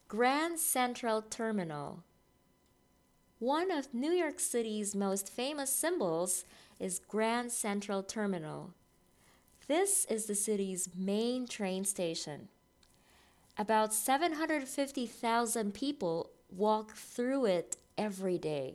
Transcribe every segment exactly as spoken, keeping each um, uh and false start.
Grand Central Terminal. One of New York City's most famous symbols is Grand Central Terminal. This is the city's main train station. About seven hundred fifty thousand people walk through it every day.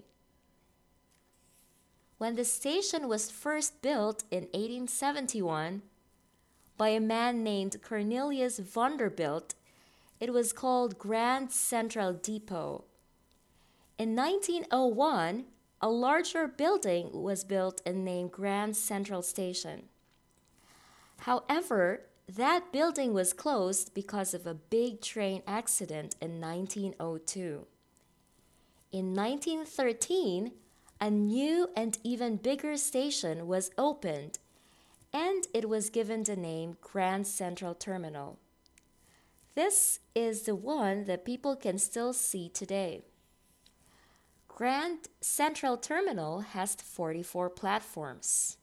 When the station was first built in eighteen seventy-one by a man named Cornelius Vanderbilt, it was called Grand Central Depot. In nineteen oh one, a larger building was built and named Grand Central Station. However, that building was closed because of a big train accident in nineteen oh two. In nineteen thirteen, a new and even bigger station was opened, and it was given the name Grand Central Terminal. This is the one that people can still see today. Grand Central Terminal has forty-four platforms.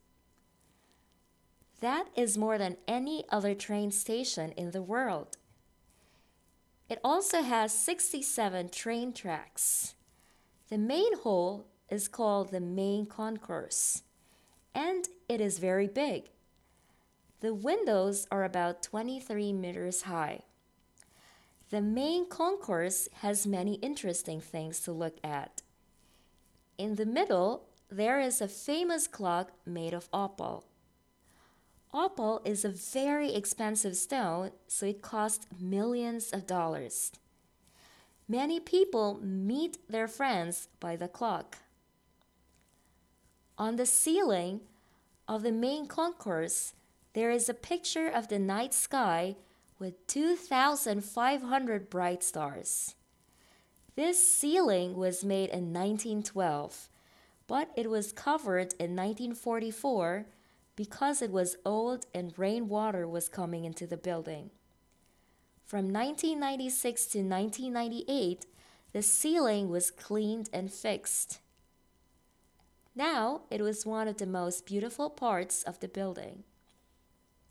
That is more than any other train station in the world. It also has sixty-seven train tracks. The main hall is called the main concourse, and it is very big. The windows are about twenty-three meters high. The main concourse has many interesting things to look at. In the middle, there is a famous clock made of opal. Opal is a very expensive stone, so it costs millions of dollars. Many people meet their friends by the clock. On the ceiling of the main concourse, there is a picture of the night sky with two thousand five hundred bright stars. This ceiling was made in nineteen twelve, but it was covered in nineteen forty-four because it was old and rainwater was coming into the building. From nineteen ninety-six to nineteen ninety-eight, the ceiling was cleaned and fixed. Now, it was one of the most beautiful parts of the building.